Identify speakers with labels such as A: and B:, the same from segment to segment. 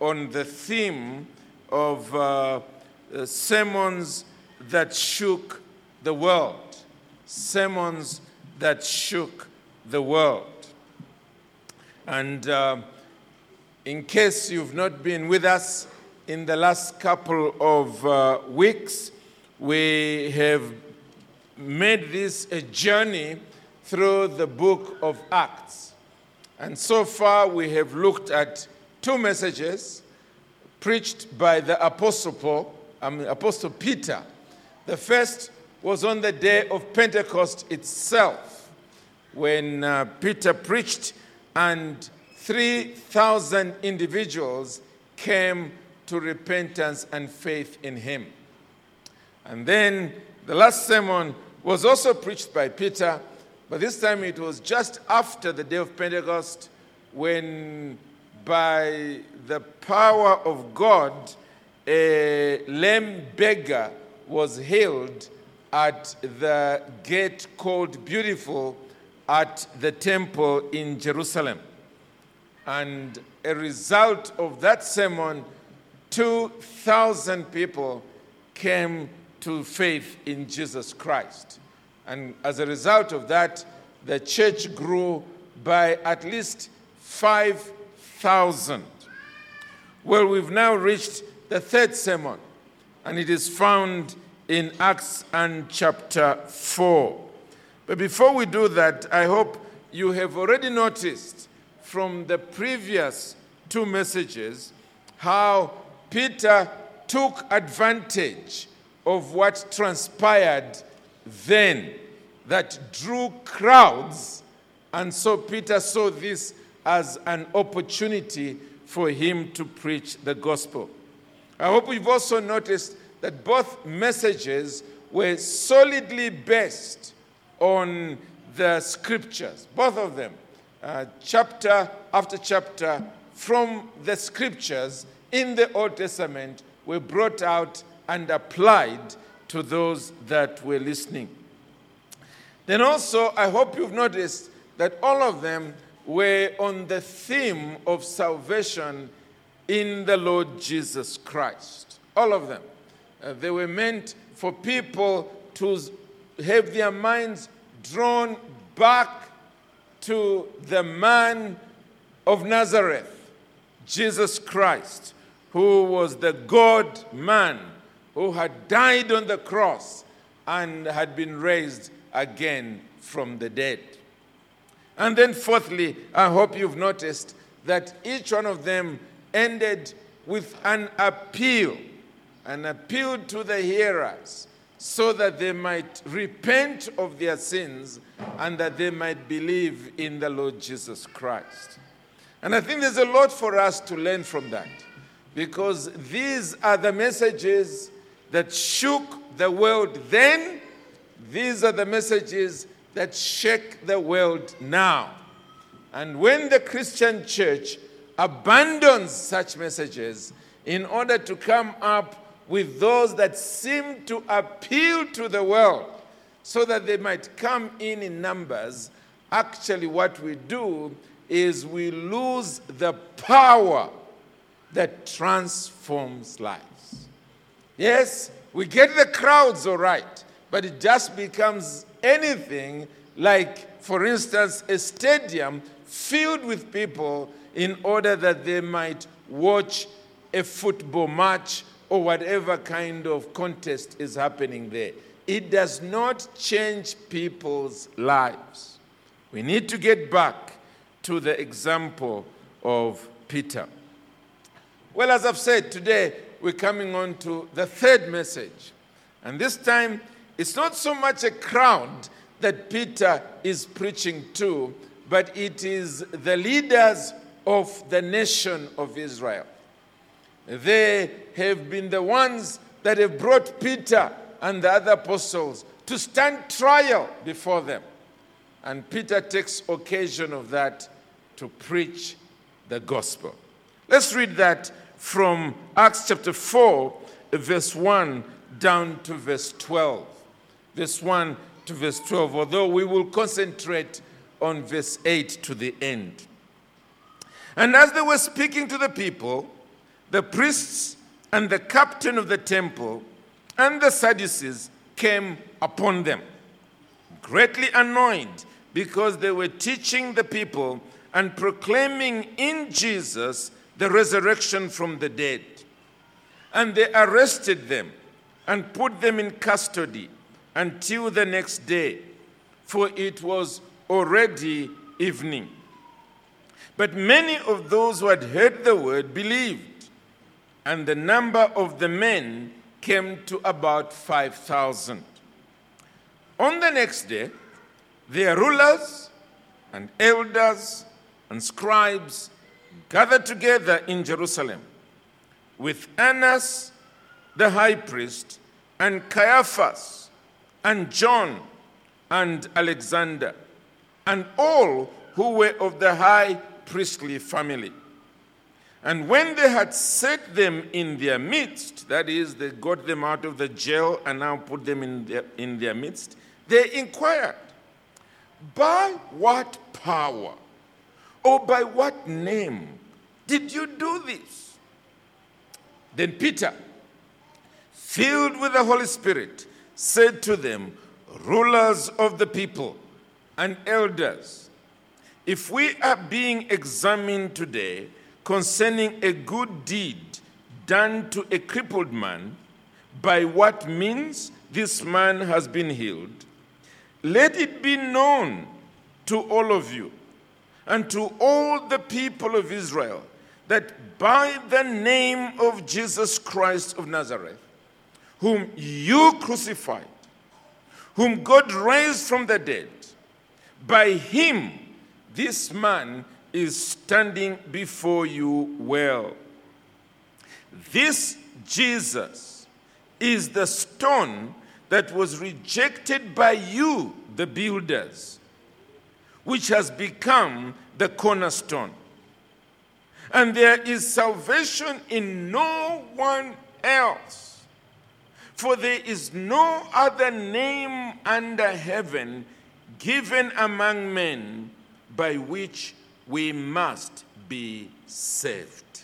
A: on the theme of sermons that shook the world. Sermons that shook the world. And in case you've not been with us in the last couple of weeks, we have made this a journey through the book of Acts. And so far we have looked at two messages preached by the Apostle Peter. The first was on the day of Pentecost itself, when Peter preached and 3,000 individuals came to repentance and faith in him. And then the last sermon was also preached by Peter, but this time it was just after the day of Pentecost, when by the power of God, a lame beggar was healed at the gate called Beautiful at the temple in Jerusalem. And a result of that sermon, 2,000 people came to faith in Jesus Christ. And as a result of that, the church grew by at least 5,000. Well, we've now reached the third sermon, and it is found in Acts and chapter 4. But before we do that, I hope you have already noticed from the previous two messages how Peter took advantage of what transpired then that drew crowds. And so Peter saw this as an opportunity for him to preach the gospel. I hope you've also noticed that both messages were solidly based on the scriptures, both of them, chapter after chapter from the scriptures in the Old Testament were brought out and applied to those that were listening. Then also, I hope you've noticed that all of them were on the theme of salvation in the Lord Jesus Christ. All of them. They were meant for people to have their minds drawn back to the man of Nazareth, Jesus Christ, who was the God-man, who had died on the cross and had been raised again from the dead. And then fourthly, I hope you've noticed that each one of them ended with an appeal to the hearers so that they might repent of their sins and that they might believe in the Lord Jesus Christ. And I think there's a lot for us to learn from that, because these are the messages that shook the world then. These are the messages that shake the world now. And when the Christian church abandons such messages in order to come up with those that seem to appeal to the world so that they might come in numbers, actually what we do is we lose the power that transforms lives. Yes, we get the crowds all right, but it just becomes anything like, for instance, a stadium filled with people in order that they might watch a football match or whatever kind of contest is happening there. It does not change people's lives. We need to get back to the example of Peter. Well, as I've said, today we're coming on to the third message. And this time, it's not so much a crowd that Peter is preaching to, but it is the leaders of the nation of Israel. They have been the ones that have brought Peter and the other apostles to stand trial before them. And Peter takes occasion of that to preach the gospel. Let's read that from Acts chapter 4, verse 1 down to verse 12. Verse 1 to verse 12, although we will concentrate on verse 8 to the end. And as they were speaking to the people, the priests and the captain of the temple and the Sadducees came upon them, greatly annoyed because they were teaching the people and proclaiming in Jesus the resurrection from the dead. And they arrested them and put them in custody until the next day, for it was already evening. But many of those who had heard the word believed, and the number of the men came to about 5,000. On the next day, their rulers and elders and scribes gathered together in Jerusalem with Annas the high priest and Caiaphas and John and Alexander and all who were of the high priestly family. And when they had set them in their midst, that is, they got them out of the jail and now put them in their midst, they inquired, by what power or by what name did you do this? Then Peter, filled with the Holy Spirit, said to them, rulers of the people and elders, if we are being examined today concerning a good deed done to a crippled man, by what means this man has been healed, let it be known to all of you and to all the people of Israel that by the name of Jesus Christ of Nazareth, whom you crucified, whom God raised from the dead, by him this man is standing before you well. This Jesus is the stone that was rejected by you, the builders, which has become the cornerstone. And there is salvation in no one else, for there is no other name under heaven given among men by which we must be saved.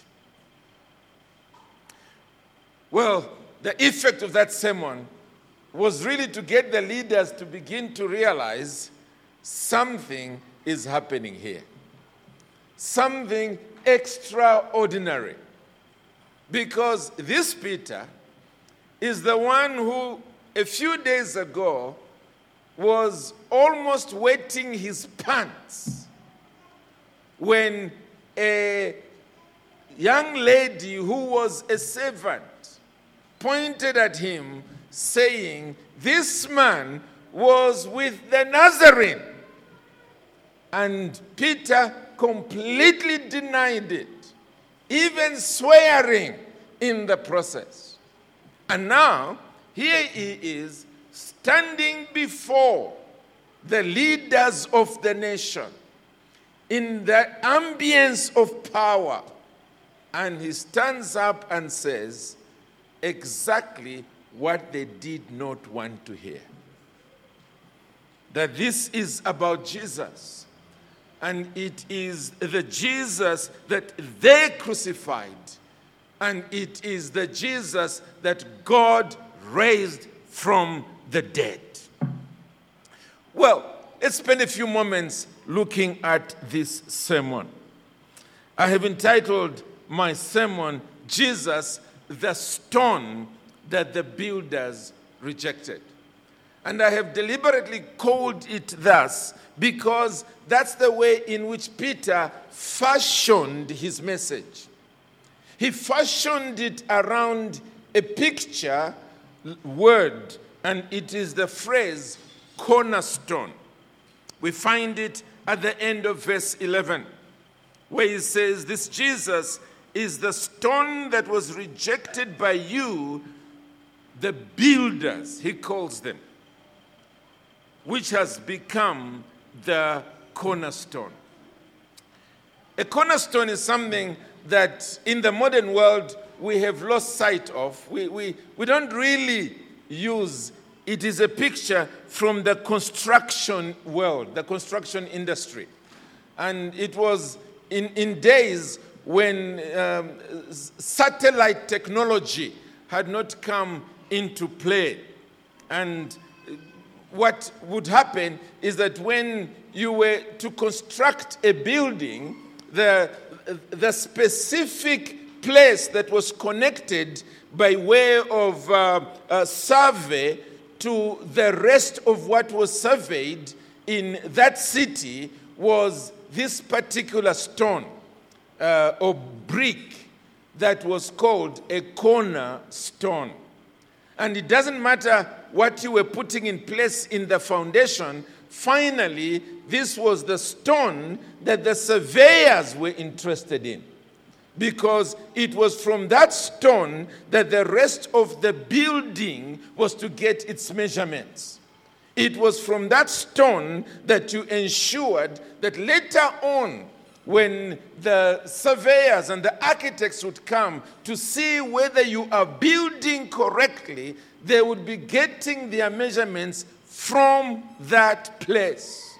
A: Well, the effect of that sermon was really to get the leaders to begin to realize something is happening here. Something extraordinary. Because this Peter is the one who, a few days ago, was almost wetting his pants when a young lady who was a servant pointed at him saying, this man was with the Nazarene. And Peter completely denied it, even swearing in the process. And now, here he is standing before the leaders of the nation in the ambience of power. And he stands up and says exactly what they did not want to hear. That this is about Jesus. And it is the Jesus that they crucified. And it is the Jesus that God raised from the dead. Well, let's spend a few moments looking at this sermon. I have entitled my sermon, Jesus, the stone that the builders rejected. And I have deliberately called it thus because that's the way in which Peter fashioned his message. He fashioned it around a picture word, and it is the phrase cornerstone. We find it at the end of verse 11, where he says, this Jesus is the stone that was rejected by you, the builders, he calls them, which has become the cornerstone. A cornerstone is something that in the modern world we have lost sight of. We don't really use. It is a picture from the construction world, the construction industry. And it was in days when satellite technology had not come into play. And what would happen is that when you were to construct a building, the specific place that was connected by way of a survey to the rest of what was surveyed in that city was this particular stone or brick that was called a cornerstone. And it doesn't matter what you were putting in place in the foundation, finally, this was the stone that the surveyors were interested in. Because it was from that stone that the rest of the building was to get its measurements. It was from that stone that you ensured that later on, when the surveyors and the architects would come to see whether you are building correctly, they would be getting their measurements from that place.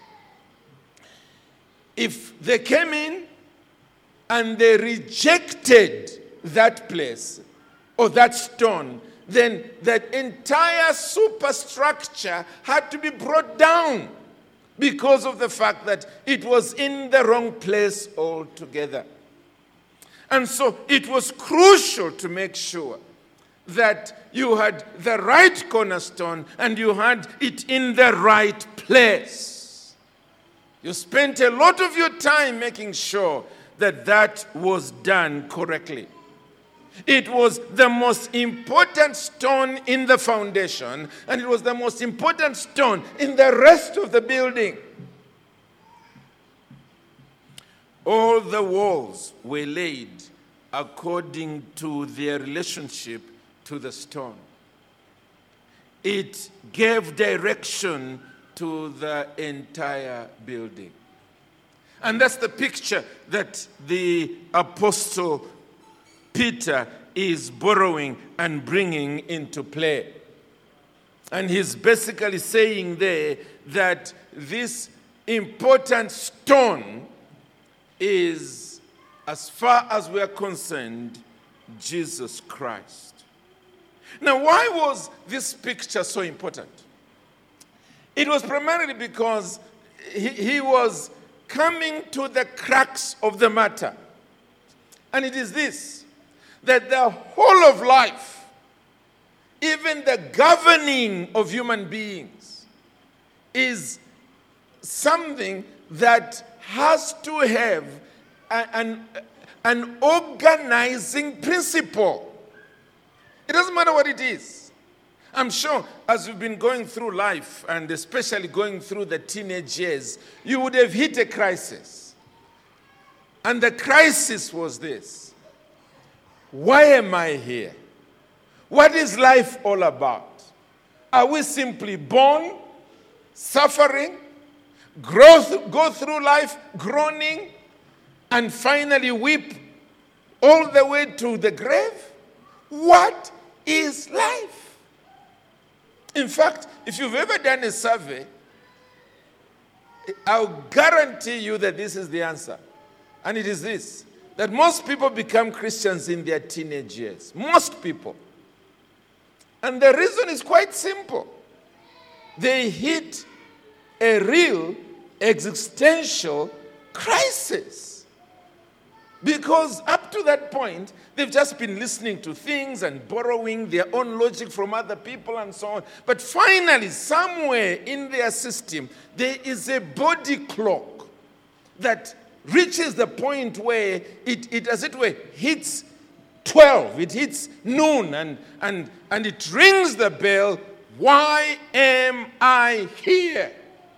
A: If they came in and they rejected that place or that stone, then that entire superstructure had to be brought down because of the fact that it was in the wrong place altogether. And so it was crucial to make sure that you had the right cornerstone and you had it in the right place. You spent a lot of your time making sure that that was done correctly. It was the most important stone in the foundation, and it was the most important stone in the rest of the building. All the walls were laid according to their relationship to the stone. It gave direction to the entire building. And that's the picture that the Apostle Peter is borrowing and bringing into play. And he's basically saying there that this important stone is, as far as we are concerned, Jesus Christ. Now, why was this picture so important? It was primarily because he was coming to the crux of the matter. And it is this, that the whole of life, even the governing of human beings, is something that has to have an organizing principle. It doesn't matter what it is. I'm sure as you've been going through life, and especially going through the teenage years, you would have hit a crisis. And the crisis was this. Why am I here? What is life all about? Are we simply born, suffering, go through life groaning, and finally weep all the way to the grave? What is life? In fact, if you've ever done a survey, I'll guarantee you that this is the answer. And it is this, that most people become Christians in their teenage years. Most people. And the reason is quite simple. They hit a real existential crisis. Because up to that point, they've just been listening to things and borrowing their own logic from other people and so on. But finally, somewhere in their system, there is a body clock that reaches the point where it as it were, hits 12, it hits noon, and it rings the bell, why am I here?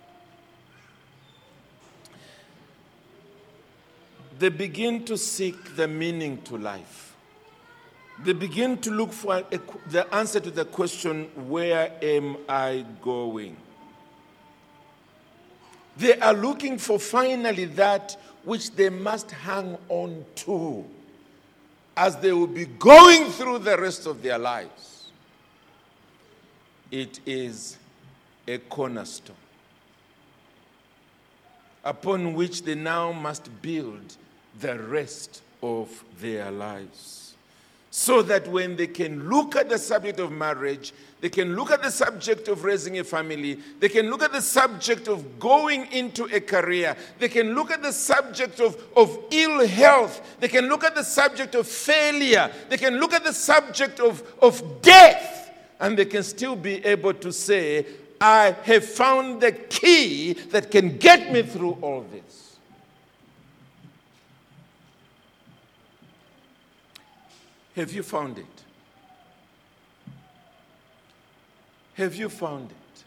A: They begin to seek the meaning to life. They begin to look for the answer to the question, where am I going? They are looking for finally that which they must hang on to as they will be going through the rest of their lives. It is a cornerstone upon which they now must build the rest of their lives. So that when they can look at the subject of marriage, they can look at the subject of raising a family, they can look at the subject of going into a career, they can look at the subject of ill health, they can look at the subject of failure, they can look at the subject of death, and they can still be able to say, I have found the key that can get me through all this. Have you found it? Have you found it?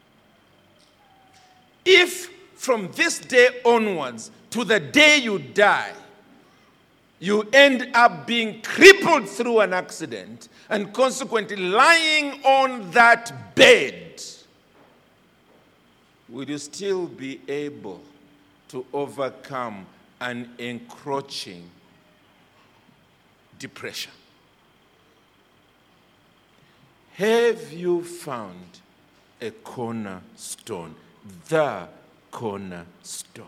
A: If from this day onwards to the day you die, you end up being crippled through an accident and consequently lying on that bed, will you still be able to overcome an encroaching depression? Have you found a cornerstone, the cornerstone?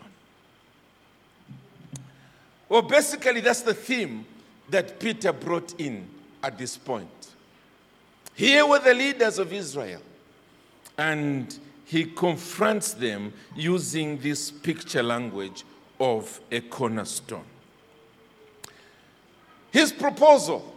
A: Well, basically, that's the theme that Peter brought in at this point. Here were the leaders of Israel, and he confronts them using this picture language of a cornerstone. His proposal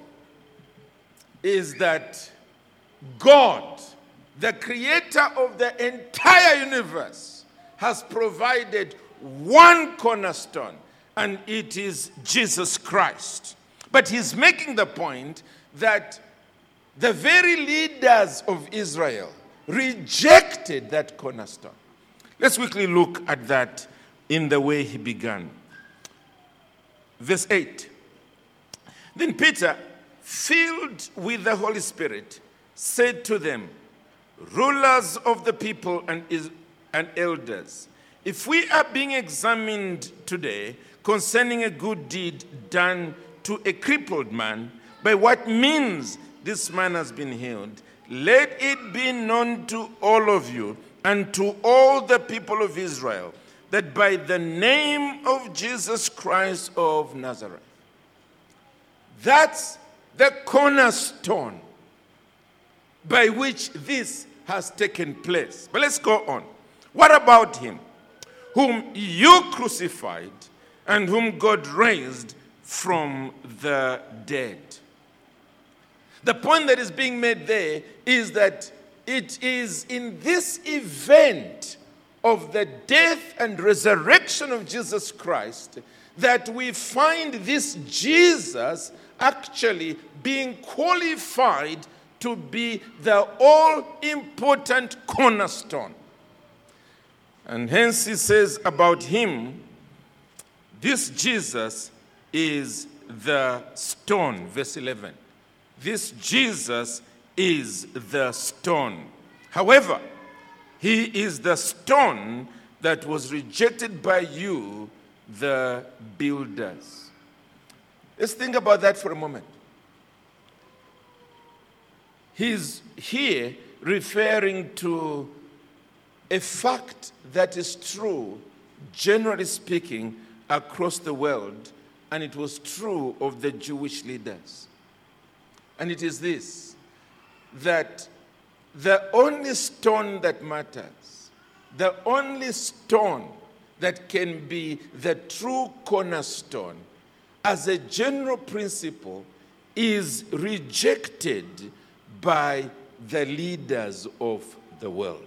A: is that God, the creator of the entire universe, has provided one cornerstone, and it is Jesus Christ. But he's making the point that the very leaders of Israel rejected that cornerstone. Let's quickly look at that in the way he began. Verse 8. Then Peter, filled with the Holy Spirit, said to them, rulers of the people and elders, if we are being examined today concerning a good deed done to a crippled man, by what means this man has been healed, let it be known to all of you and to all the people of Israel that by the name of Jesus Christ of Nazareth, that's the cornerstone by which this has taken place. But let's go on. What about him, whom you crucified and whom God raised from the dead? The point that is being made there is that it is in this event of the death and resurrection of Jesus Christ that we find this Jesus actually being qualified to be the all-important cornerstone. And hence he says about him, this Jesus is the stone. Verse 11. This Jesus is the stone. However, he is the stone that was rejected by you, the builders. Let's think about that for a moment. He's here referring to a fact that is true, generally speaking, across the world, and it was true of the Jewish leaders. And it is this, that the only stone that matters, the only stone that can be the true cornerstone, as a general principle, is rejected by the leaders of the world.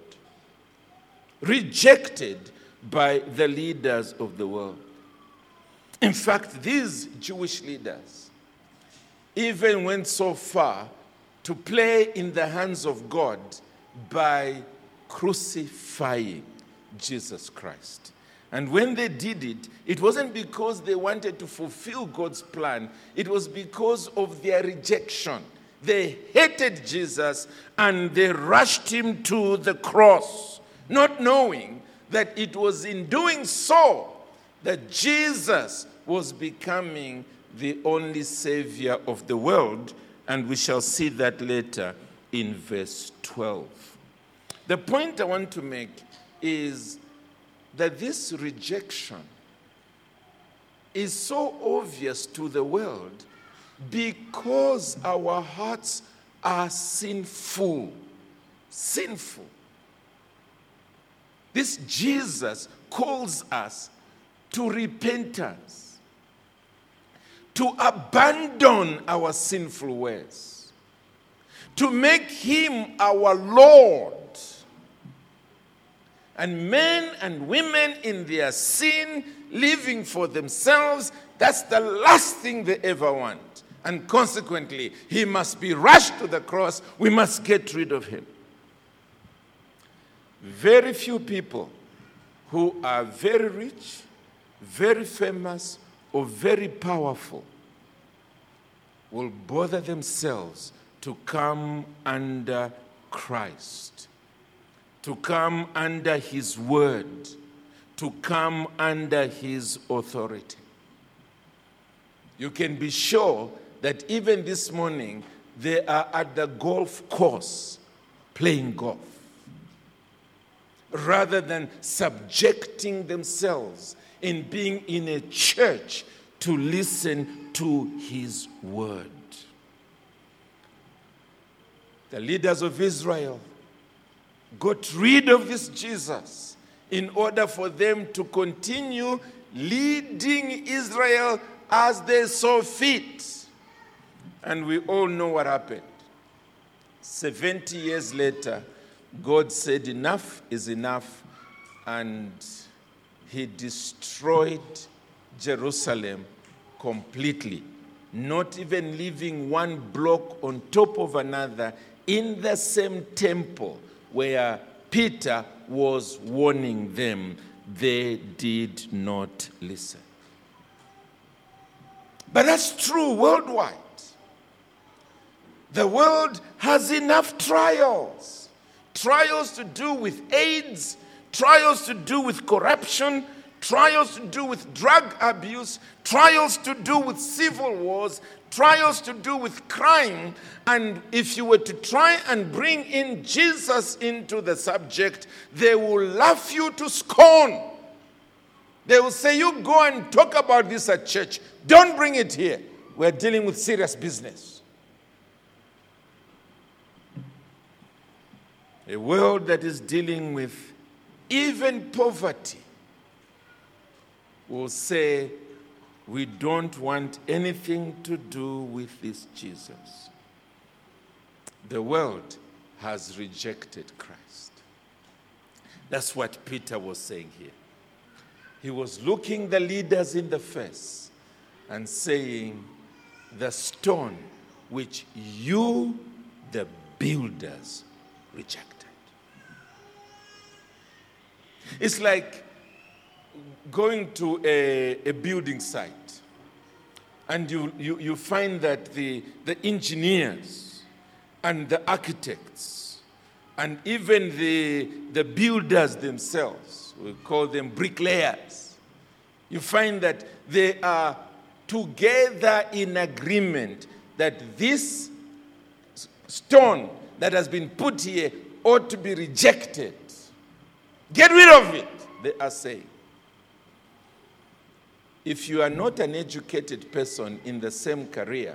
A: Rejected by the leaders of the world. In fact, these Jewish leaders even went so far to play in the hands of God by crucifying Jesus Christ. And when they did it, it wasn't because they wanted to fulfill God's plan. It was because of their rejection. They hated Jesus and they rushed him to the cross, not knowing that it was in doing so that Jesus was becoming the only Savior of the world. And we shall see that later in verse 12. The point I want to make is that this rejection is so obvious to the world because our hearts are sinful. Sinful. This Jesus calls us to repentance, to abandon our sinful ways, to make him our Lord. And men and women in their sin, living for themselves, that's the last thing they ever want. And consequently, he must be rushed to the cross. We must get rid of him. Very few people who are very rich, very famous, or very powerful will bother themselves to come under Christ, to come under his word, to come under his authority. You can be sure that even this morning, they are at the golf course playing golf, rather than subjecting themselves in being in a church to listen to his word. The leaders of Israel got rid of this Jesus in order for them to continue leading Israel as they saw fit. And we all know what happened. 70 years later, God said enough is enough, and he destroyed Jerusalem completely, not even leaving one block on top of another in the same temple where Peter was warning them. They did not listen. But that's true worldwide. The world has enough trials. Trials to do with AIDS, trials to do with corruption, trials to do with drug abuse, trials to do with civil wars, trials to do with crime. And if you were to try and bring in Jesus into the subject, they will laugh you to scorn. They will say, you go and talk about this at church. Don't bring it here. We're dealing with serious business. A world that is dealing with even poverty will say, we don't want anything to do with this Jesus. The world has rejected Christ. That's what Peter was saying here. He was looking the leaders in the face and saying, the stone which you, the builders, rejected. It's like going to a building site, and you find that the engineers and the architects and even the builders themselves, we call them bricklayers, you find that they are together in agreement that this stone that has been put here ought to be rejected. Get rid of it, they are saying. If you are not an educated person in the same career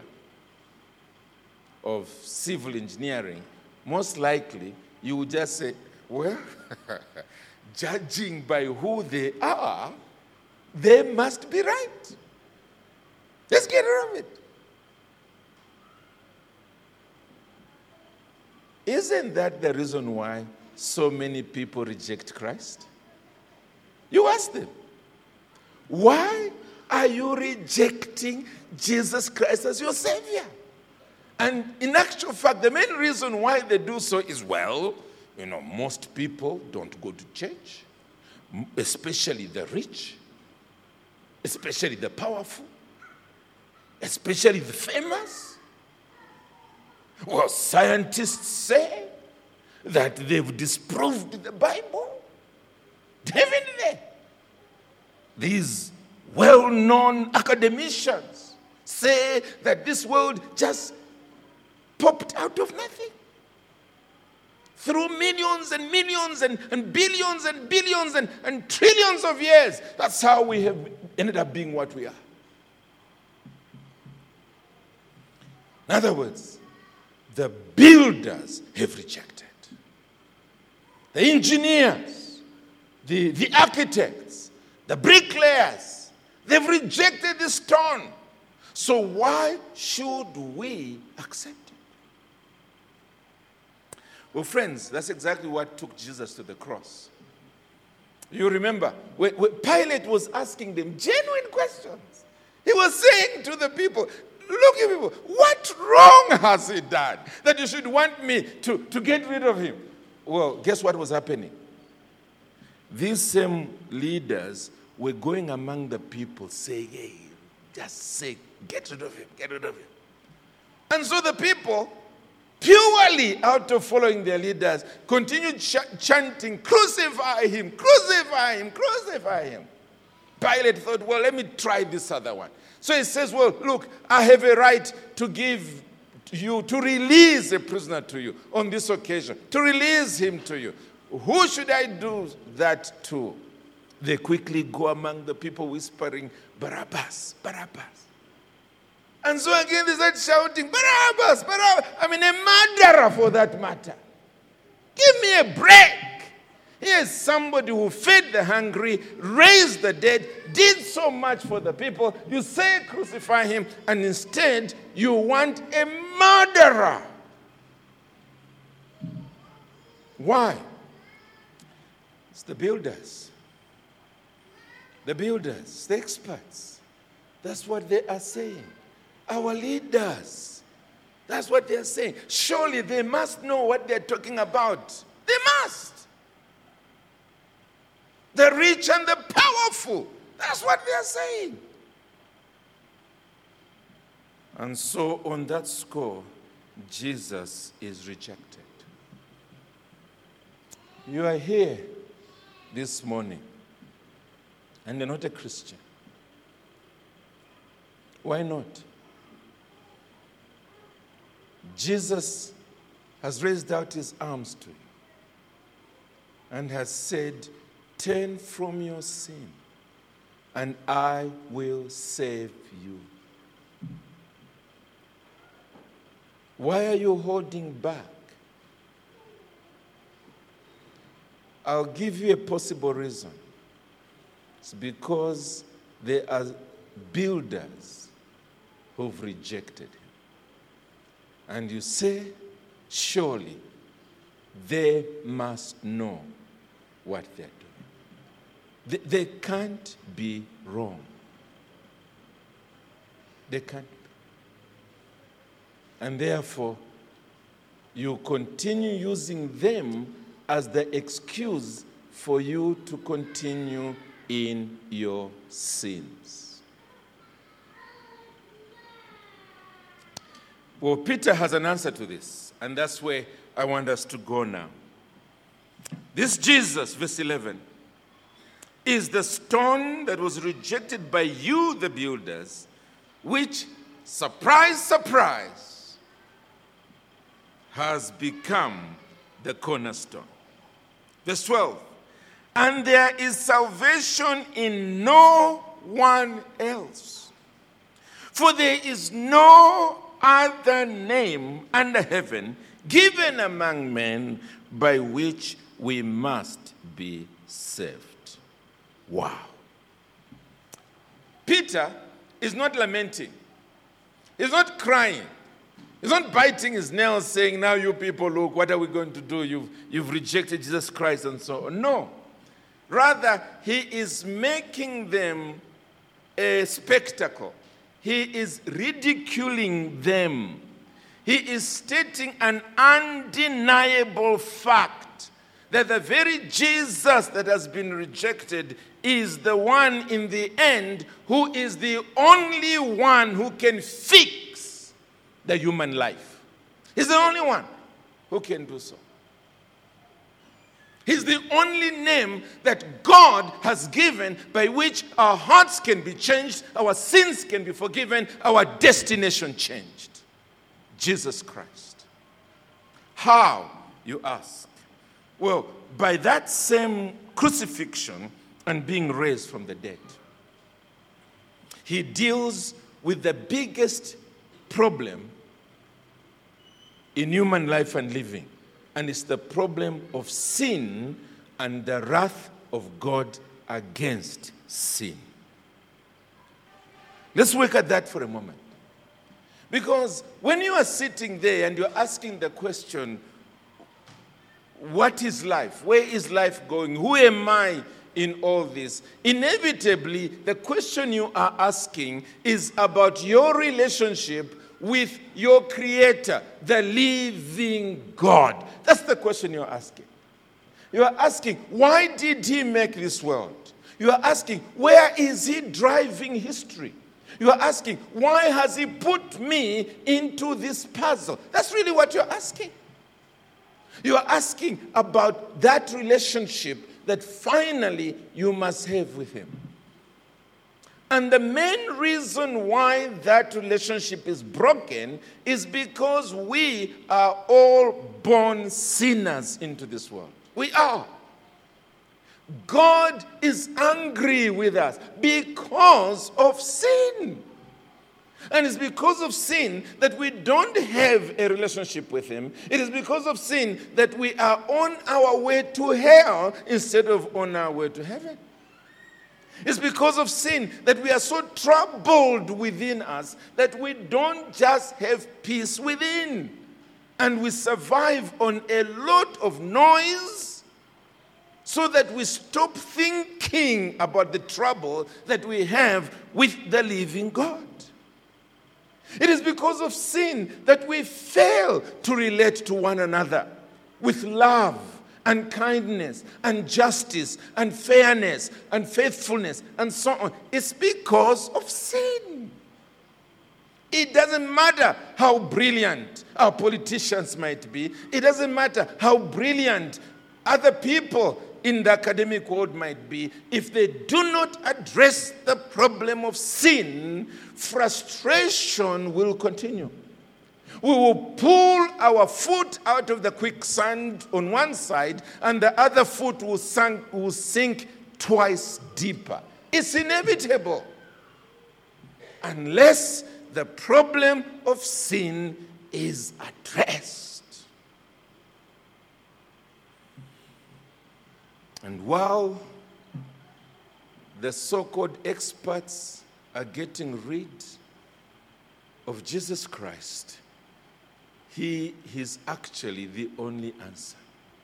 A: of civil engineering, most likely you would just say, well, judging by who they are, they must be right. Let's get rid of it. Isn't that the reason why so many people reject Christ? You ask them, why are you rejecting Jesus Christ as your Savior? And in actual fact, the main reason why they do so is, well, most people don't go to church, especially the rich, especially the powerful, especially the famous. Well, scientists say that they've disproved the Bible. Definitely. These well-known academicians say that this world just popped out of nothing. Through millions and millions and billions and billions and trillions of years. That's how we have ended up being what we are. In other words, the builders have rejected. The engineers, the architects, the bricklayers, they've rejected the stone. So why should we accept it? Well, friends, that's exactly what took Jesus to the cross. You remember, when Pilate was asking them genuine questions. He was saying to the people, look at people, what wrong has he done that you should want me to get rid of him? Well, guess what was happening? These same leaders were going among the people saying, hey, just say, get rid of him, get rid of him. And so the people, purely out of following their leaders, continued chanting, crucify him, crucify him, crucify him. Pilate thought, well, let me try this other one. So he says, well, look, I have a right to give you, to release a prisoner to you on this occasion, to release him to you. Who should I do that to? They quickly go among the people whispering, Barabbas, Barabbas. And so again they start shouting, Barabbas, Barabbas. I mean, a murderer for that matter. Give me a break. Here's somebody who fed the hungry, raised the dead, did so much for the people. You say crucify him, and instead you want a murderer. Why? It's the builders. The builders, the experts. That's what they are saying. Our leaders. That's what they are saying. Surely they must know what they're talking about. They must. The rich and the powerful. That's what they are saying. And so on that score, Jesus is rejected. You are here this morning and you're not a Christian. Why not? Jesus has raised out his arms to you and has said, turn from your sin and I will save you. Why are you holding back? I'll give you a possible reason. It's because there are builders who've rejected him. And you say, surely they must know what they're doing. They can't be wrong. They can't be. And therefore, you continue using them as the excuse for you to continue in your sins. Well, Peter has an answer to this, and that's where I want us to go now. This Jesus, verse 11, is the stone that was rejected by you, the builders, which, surprise, surprise, has become the cornerstone. Verse 12, and there is salvation in no one else, for there is no other name under heaven given among men by which we must be saved. Wow. Peter is not lamenting. He's not crying. He's not biting his nails saying, now you people, look, what are we going to do? You've rejected Jesus Christ and so on. No. Rather, he is making them a spectacle. He is ridiculing them. He is stating an undeniable fact that the very Jesus that has been rejected is the one in the end who is the only one who can fix the human life. He's the only one who can do so. He's the only name that God has given by which our hearts can be changed, our sins can be forgiven, our destination changed. Jesus Christ. How, you ask? Well, by that same crucifixion and being raised from the dead. He deals with the biggest problem in human life and living. And it's the problem of sin and the wrath of God against sin. Let's look at that for a moment. Because when you are sitting there and you're asking the question, what is life? Where is life going? Who am I in all this? Inevitably, the question you are asking is about your relationship with your Creator, the living God. That's the question you're asking. You are asking, why did He make this world? You are asking, where is He driving history? You are asking, why has He put me into this puzzle? That's really what you're asking. You are asking about that relationship that finally you must have with Him. And the main reason why that relationship is broken is because we are all born sinners into this world. We are. God is angry with us because of sin. And it's because of sin that we don't have a relationship with Him. It is because of sin that we are on our way to hell instead of on our way to heaven. It's because of sin that we are so troubled within us that we don't just have peace within. And we survive on a lot of noise so that we stop thinking about the trouble that we have with the living God. It is because of sin that we fail to relate to one another with love and kindness and justice and fairness and faithfulness and so on. It's because of sin. It doesn't matter how brilliant our politicians might be. It doesn't matter how brilliant other people in the academic world might be. If they do not address the problem of sin, frustration will continue. We will pull our foot out of the quicksand on one side, and the other foot will sink twice deeper. It's inevitable. Unless the problem of sin is addressed. And while the so-called experts are getting rid of Jesus Christ, He is actually the only answer.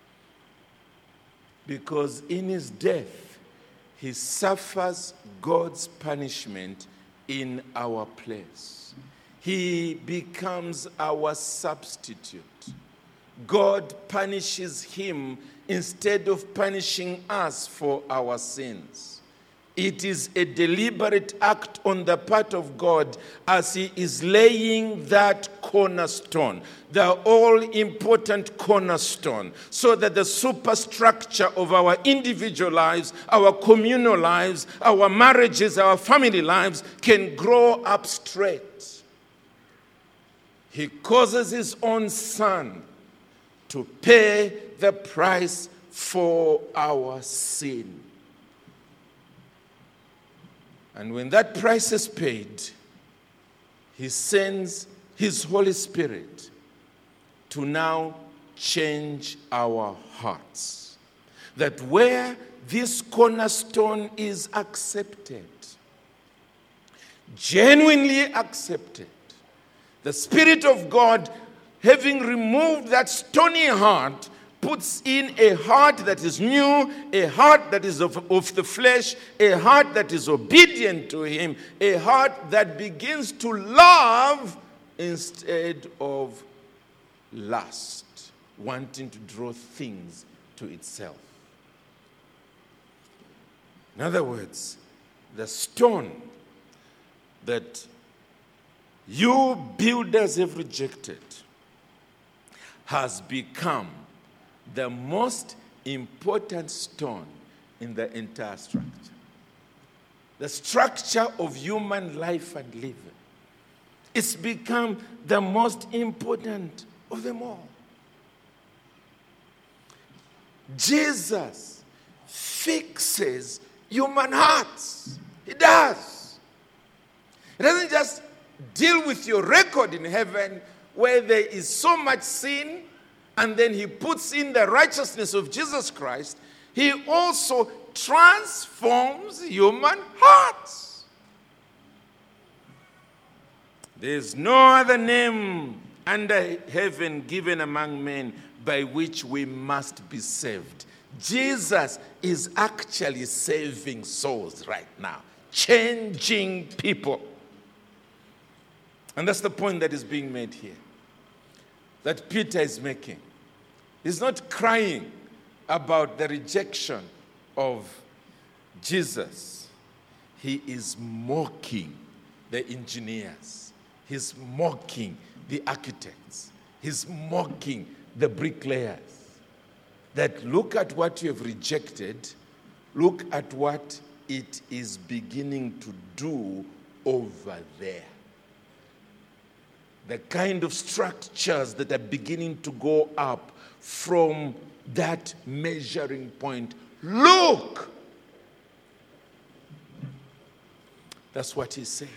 A: Because in His death, He suffers God's punishment in our place. He becomes our substitute. God punishes Him instead of punishing us for our sins. It is a deliberate act on the part of God as He is laying that cornerstone, the all-important cornerstone, so that the superstructure of our individual lives, our communal lives, our marriages, our family lives can grow up straight. He causes His own Son to pay the price for our sin. And when that price is paid, He sends His Holy Spirit to now change our hearts. That where this cornerstone is accepted, genuinely accepted, the Spirit of God, having removed that stony heart, puts in a heart that is new, a heart that is of the flesh, a heart that is obedient to Him, a heart that begins to love instead of lust, wanting to draw things to itself. In other words, the stone that you builders have rejected has become the most important stone in the entire structure. The structure of human life and living. It's become the most important of them all. Jesus fixes human hearts. He does. He doesn't just deal with your record in heaven where there is so much sin, and then he puts in the righteousness of Jesus Christ, he also transforms human hearts. There is no other name under heaven given among men by which we must be saved. Jesus is actually saving souls right now, changing people. And that's the point that is being made here, that Peter is making. He's not crying about the rejection of Jesus. He is mocking the engineers. He's mocking the architects. He's mocking the bricklayers. That look at what you have rejected, look at what it is beginning to do over there. The kind of structures that are beginning to go up from that measuring point. Look! That's what he's saying.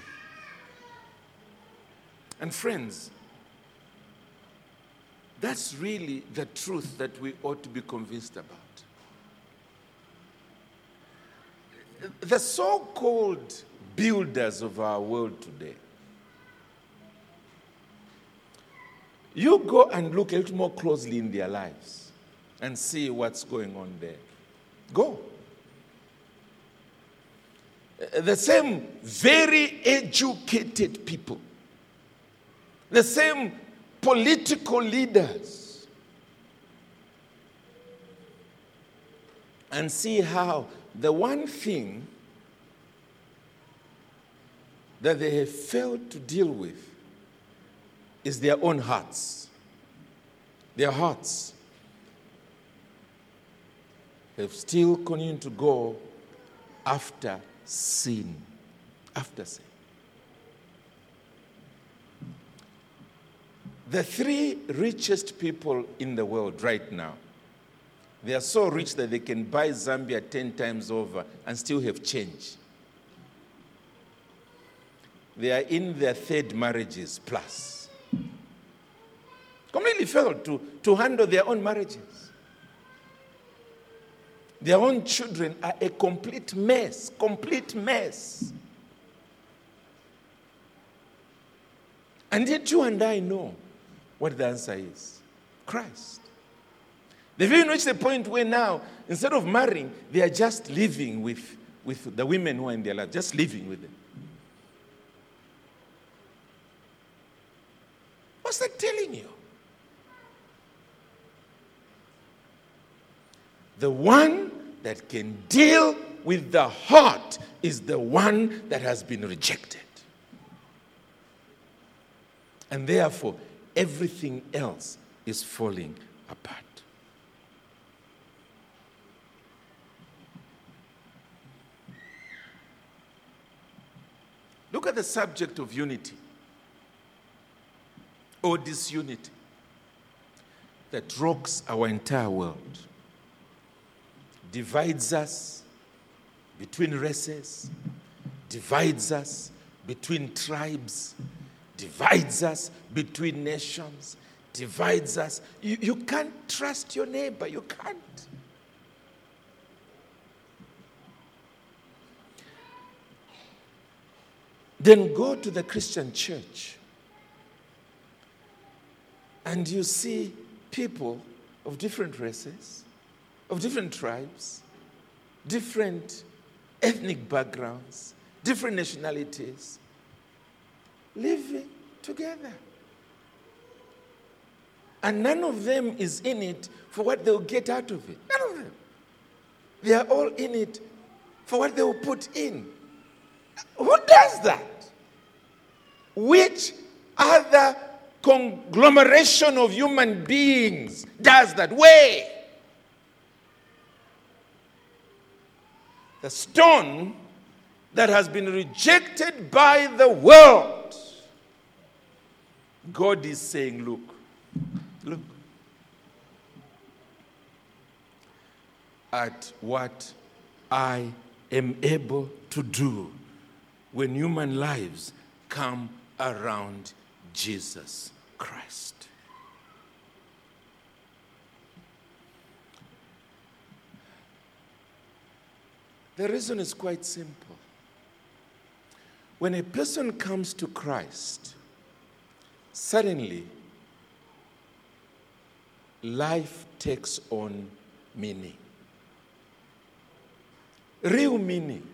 A: And friends, that's really the truth that we ought to be convinced about. The so-called builders of our world today, you go and look a little more closely in their lives and see what's going on there. Go. The same very educated people, the same political leaders, and see how the one thing that they have failed to deal with is their own hearts. Their hearts have still continued to go after sin. After sin. The 3 richest people in the world right now, they are so rich that they can buy Zambia 10 times over and still have change. They are in their 3rd marriages plus. Completely failed to handle their own marriages. Their own children are a complete mess. Complete mess. And yet you and I know what the answer is. Christ. They've even reached the point where now, instead of marrying, they are just living with the women who are in their life. Just living with them. What's that telling you? The one that can deal with the heart is the one that has been rejected. And therefore, everything else is falling apart. Look at the subject of unity or disunity that rocks our entire world. Divides us between races, divides us between tribes, divides us between nations, divides us. You can't trust your neighbor, you can't. Then go to the Christian church and you see people of different races, of different tribes, different ethnic backgrounds, different nationalities, living together. And none of them is in it for what they'll get out of it. None of them. They are all in it for what they will put in. Who does that? Which other conglomeration of human beings does that? Where? The stone that has been rejected by the world. God is saying, look, at what I am able to do when human lives come around Jesus Christ. The reason is quite simple. When a person comes to Christ, suddenly life takes on meaning. Real meaning.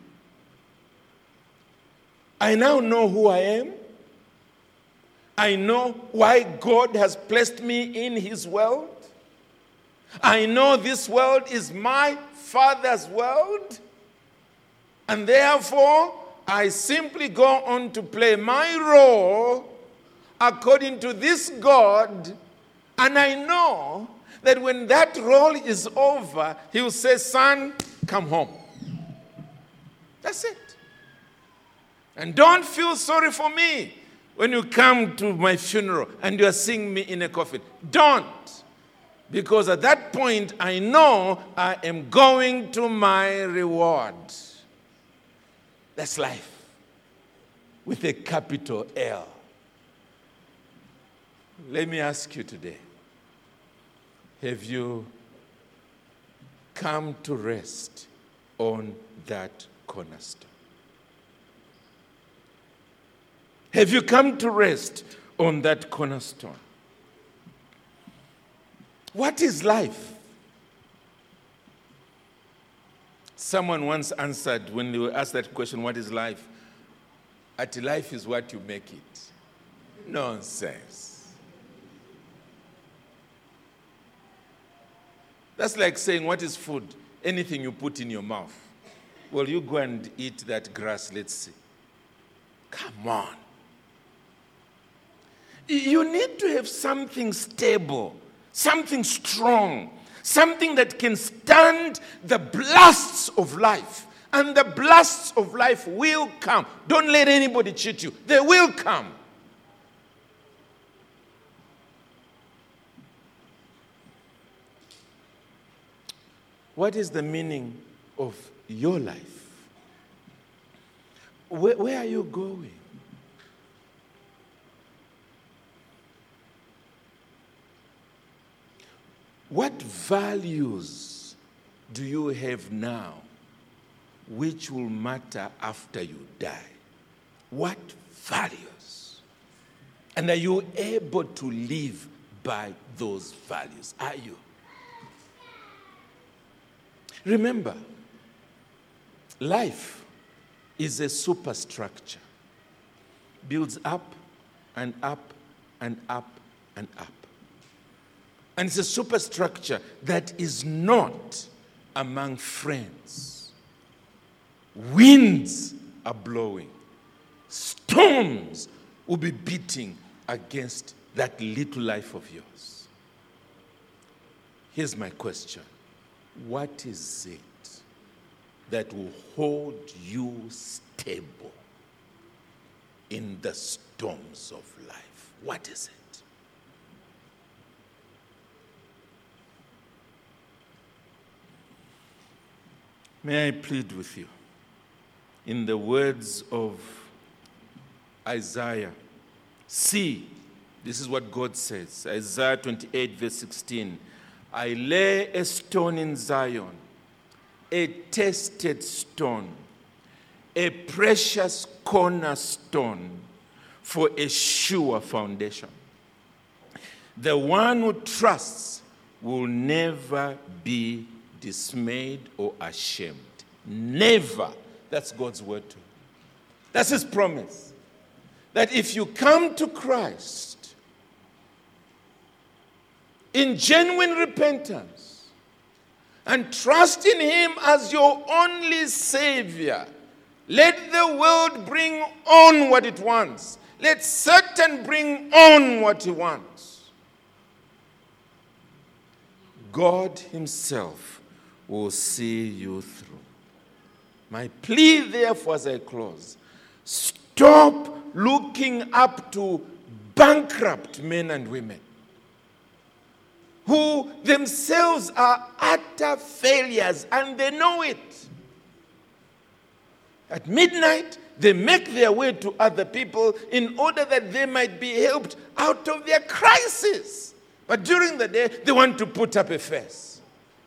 A: I now know who I am. I know why God has placed me in his world. I know this world is my Father's world. And therefore, I simply go on to play my role according to this God. And I know that when that role is over, he will say, son, come home. That's it. And don't feel sorry for me when you come to my funeral and you are seeing me in a coffin. Don't. Because at that point, I know I am going to my reward. That's life. With a capital L. Let me ask you today. Have you come to rest on that cornerstone? Have you come to rest on that cornerstone? What is life? Someone once answered when they were asked that question, what is life? Life is what you make it. Nonsense. That's like saying, what is food? Anything you put in your mouth. Well, you go and eat that grass, let's see. Come on. You need to have something stable, something strong, something that can stand the blasts of life. And the blasts of life will come. Don't let anybody cheat you. They will come. What is the meaning of your life? Where are you going? What values do you have now which will matter after you die? What values? And are you able to live by those values? Are you? Remember, life is a superstructure. Builds up and up and up and up. And it's a superstructure that is not among friends. Winds are blowing. Storms will be beating against that little life of yours. Here's my question. What is it that will hold you stable in the storms of life? What is it? May I plead with you, in the words of Isaiah, see, this is what God says, Isaiah 28, verse 16, I lay a stone in Zion, a tested stone, a precious cornerstone for a sure foundation. The one who trusts will never be dismayed or ashamed. Never. That's God's word to you. That's his promise. That if you come to Christ in genuine repentance and trust in him as your only Savior, let the world bring on what it wants. Let Satan bring on what he wants. God himself will see you through. My plea, therefore, as I close, stop looking up to bankrupt men and women who themselves are utter failures and they know it. At midnight, They make their way to other people in order that they might be helped out of their crisis. But during the day, they want to put up a face.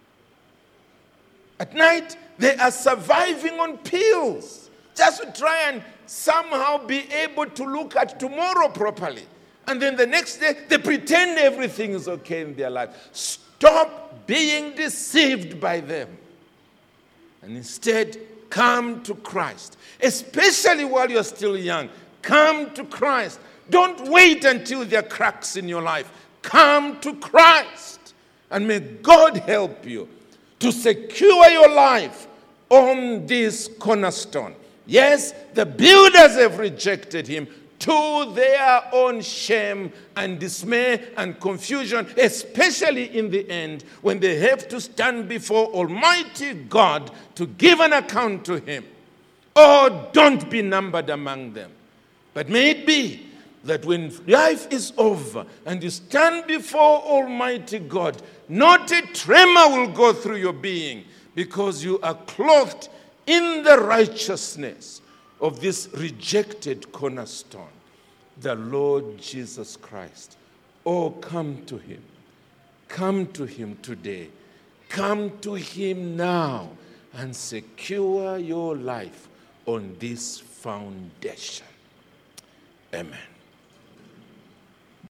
A: At night, they are surviving on pills just to try and somehow be able to look at tomorrow properly. And then the next day, they pretend everything is okay in their life. Stop being deceived by them. And instead, come to Christ. Especially while you're still young. Come to Christ. Don't wait until there are cracks in your life. Come to Christ. And may God help you to secure your life on this cornerstone. Yes, the builders have rejected him to their own shame and dismay and confusion, especially in the end when they have to stand before Almighty God to give an account to him. Oh, don't be numbered among them. But may it be that when life is over and you stand before Almighty God, not a tremor will go through your being because you are clothed in the righteousness of this rejected cornerstone, the Lord Jesus Christ. Oh, come to him. Come to him today. Come to him now and secure your life on this foundation. Amen.